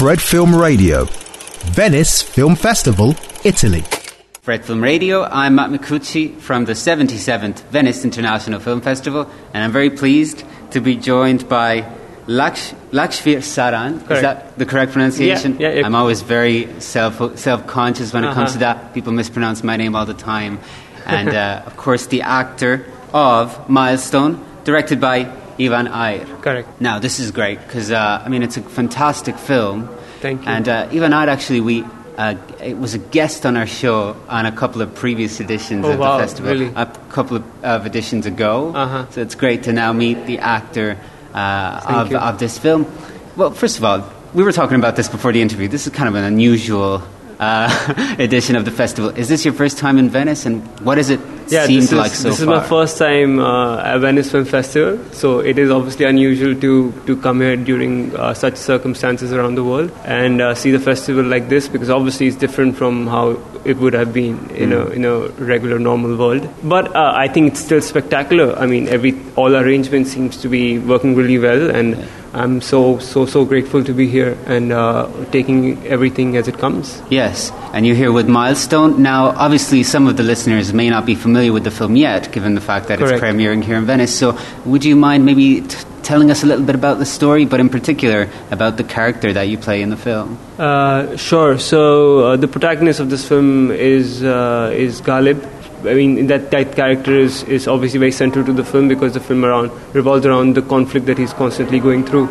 Fred Film Radio, Venice Film Festival, Italy. Fred Film Radio, I'm Matt Micucci from the 77th Venice International Film Festival, and I'm very pleased to be joined by Lakshvir Saran. Correct. Is that the correct pronunciation? Yeah. I'm always very self-conscious when it comes to that. People mispronounce my name all the time. And, of course, the actor of Milestone, directed by Ivan Ayer. Correct. Now, this is great because, it's a fantastic film. Thank you. And Ivan Ayer, actually, it was a guest on our show on a couple of previous editions of the festival. Really? A couple of editions ago. So it's great to now meet the actor of this film. Well, first of all, we were talking about this before the interview. This is kind of an unusual edition of the festival. Is this your first time in Venice, and what has it seemed like so far? This is my first time at Venice Film Festival, so it is obviously unusual to come here during such circumstances around the world and see the festival like this, because obviously it's different from how it would have been in a regular normal world. But I think it's still spectacular. I mean, all arrangement seems to be working really well, and I'm so grateful to be here and taking everything as it comes. Yes, and you're here with Milestone. Now, obviously, some of the listeners may not be familiar with the film yet, given the fact that Correct. it's premiering here in Venice. So would you mind maybe telling us a little bit about the story, but in particular about the character that you play in the film? Sure. So the protagonist of this film is Ghalib. I mean, that character is obviously very central to the film, because the film revolves around the conflict that he's constantly going through,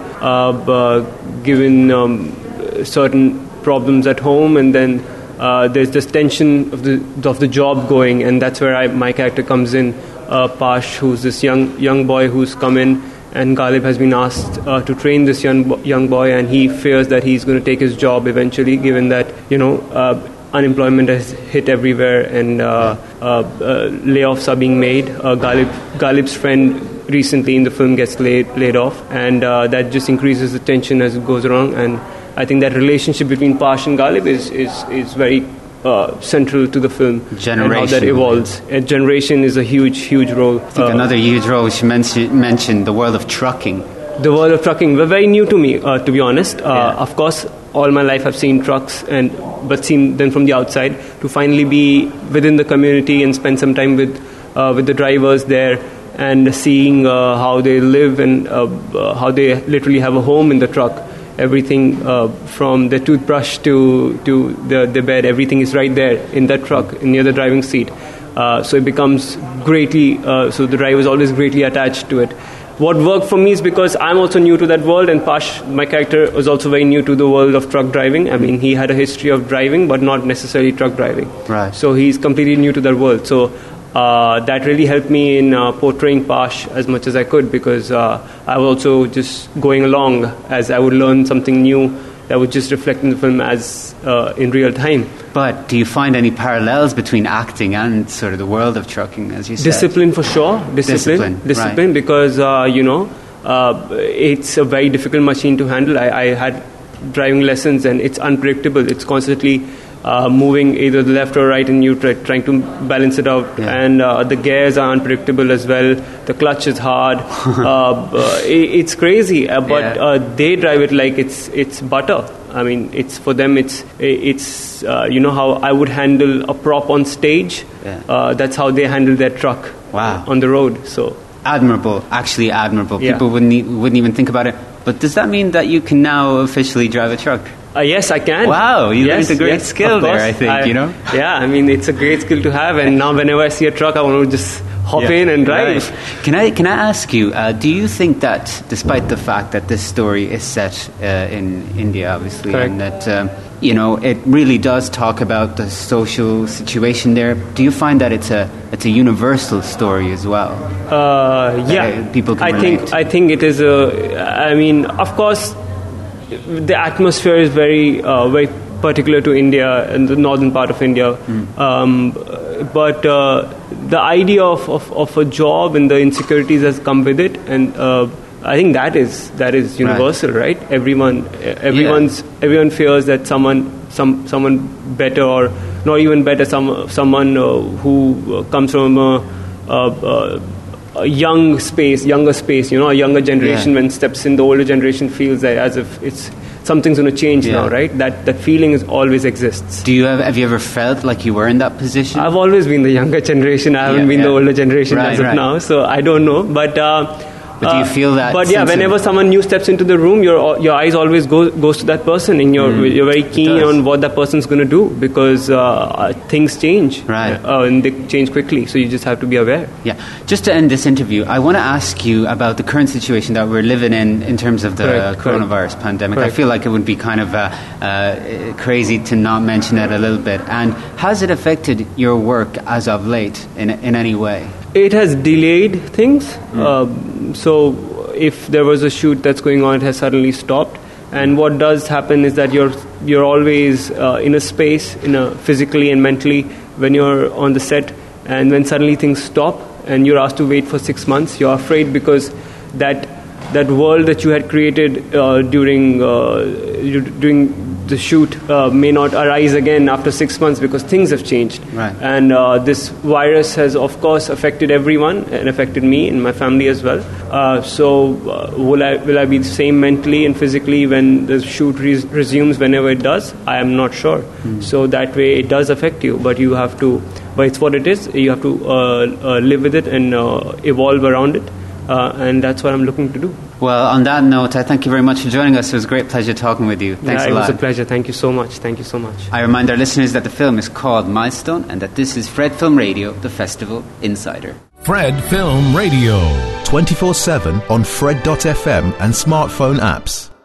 given certain problems at home, and then there's this tension of the job going, and that's where my character comes in. Pash, who's this young boy who's come in, and Ghalib has been asked to train this young boy, and he fears that he's going to take his job eventually, given that unemployment has hit everywhere, and layoffs are being made. Ghalib's friend recently in the film gets laid off, and that just increases the tension as it goes along. And I think that relationship between Pash and Ghalib is very central to the film, and how that evolves. Generation is a huge role. I think another huge role we should mention the world of trucking. The world of trucking were very new to me, to be honest. Of course, all my life I've seen trucks, but seen them from the outside. To finally be within the community and spend some time with the drivers there, and seeing how they live and how they literally have a home in the truck. Everything from the toothbrush to the bed, everything is right there in that truck near the driving seat. So it becomes greatly. So the driver is always greatly attached to it. What worked for me is because I'm also new to that world, and Pash, my character, was also very new to the world of truck driving. I mean, he had a history of driving, but not necessarily truck driving. Right. So he's completely new to that world. So that really helped me in portraying Pash as much as I could, because I was also just going along as I would learn something new that would just reflect in the film as in real time. But do you find any parallels between acting and sort of the world of trucking, as you said? Discipline for sure. Discipline, right. Because, it's a very difficult machine to handle. I had driving lessons, and it's unpredictable. It's constantly moving either the left or right, and you trying to balance it out. Yeah. And the gears are unpredictable as well. The clutch is hard. It's crazy, but they drive it like it's butter. I mean, it's for them. It's how I would handle a prop on stage. Yeah. That's how they handle their truck. Wow. On the road. So admirable, actually admirable. Yeah. People wouldn't even think about it. But does that mean that you can now officially drive a truck? Yes, I can. Wow, you learned a great skill there, I think, Yeah, I mean, it's a great skill to have, and now whenever I see a truck, I want to just hop in and drive. Right. Can I ask you, do you think that, despite the fact that this story is set in India, obviously, Correct. and that, it really does talk about the social situation there, do you find that it's a universal story as well? People can relate. I think it is of course, the atmosphere is very particular to India and the northern part of India. But the idea of a job and the insecurities has come with it, and I think that is universal, right? Everyone fears that someone better, or not even better, someone who comes from a younger space, a younger generation when steps in, the older generation feels that as if something's going to change now, right? That feeling always exists. Have you ever felt like you were in that position? I've always been the younger generation. I haven't been the older generation as of now, so I don't know. But do you feel that? But whenever someone new steps into the room, your eyes always goes to that person, and you're very keen on what that person's going to do, because things change, and they change quickly. So you just have to be aware. Yeah. Just to end this interview, I want to ask you about the current situation that we're living in terms of the coronavirus pandemic. I feel like it would be kind of crazy to not mention it a little bit. And has it affected your work as of late in any way? It has delayed things. So if there was a shoot that's going on, it has suddenly stopped. And what does happen is that you're always in a space, physically and mentally, when you're on the set, and when suddenly things stop and you're asked to wait for 6 months, you're afraid because that world that you had created during the shoot may not arise again after 6 months, because things have changed. Right. And this virus has, of course, affected everyone, and affected me and my family as well. So will I be the same mentally and physically when the shoot resumes, whenever it does? I am not sure. So that way it does affect you, but you have to. But it's what it is. You have to live with it and evolve around it. And that's what I'm looking to do. Well, on that note, I thank you very much for joining us. It was a great pleasure talking with you. Thanks a lot. It was a pleasure. Thank you so much. Thank you so much. I remind our listeners that the film is called Milestone, and that this is Fred Film Radio, the Festival Insider. Fred Film Radio. 24/7 on Fred.fm and smartphone apps.